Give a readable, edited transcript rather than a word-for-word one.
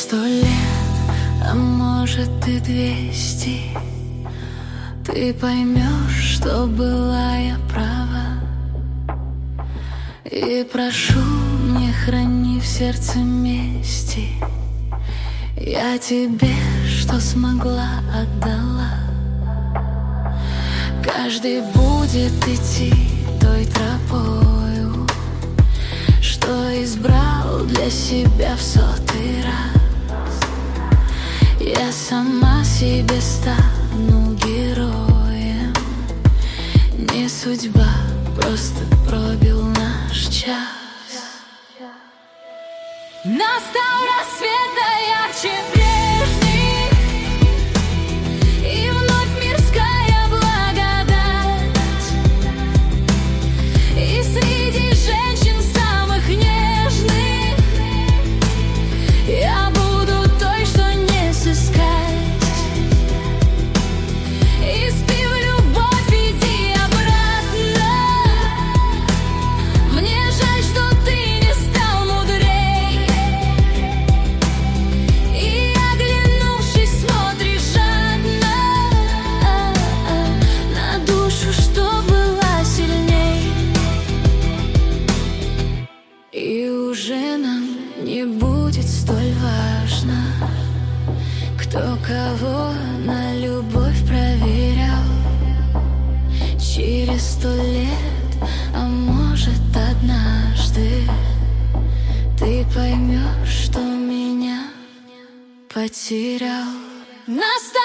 100 лет, а может и 200, ты поймешь, что была я права. И прошу, не храни в сердце мести, я тебе, что смогла, отдала. Каждый будет идти той тропою, что избрал для себя в 100-й раз. Я сама себе стану героем, не судьба, просто пробил наш час. Настал рассвет, да ярче прежний, и вновь мирская благодать. И среди женщин самых нежных я буду той, что не сыскать. Испи в любовь, иди обратно. Мне жаль, что ты не стал мудрей, и, оглянувшись, смотришь жадно на душу, что была сильней. И уже нам не будет столь важно, кто кого на любовь проверял. Через 100 лет, а может однажды, ты поймешь, что меня потерял. Настал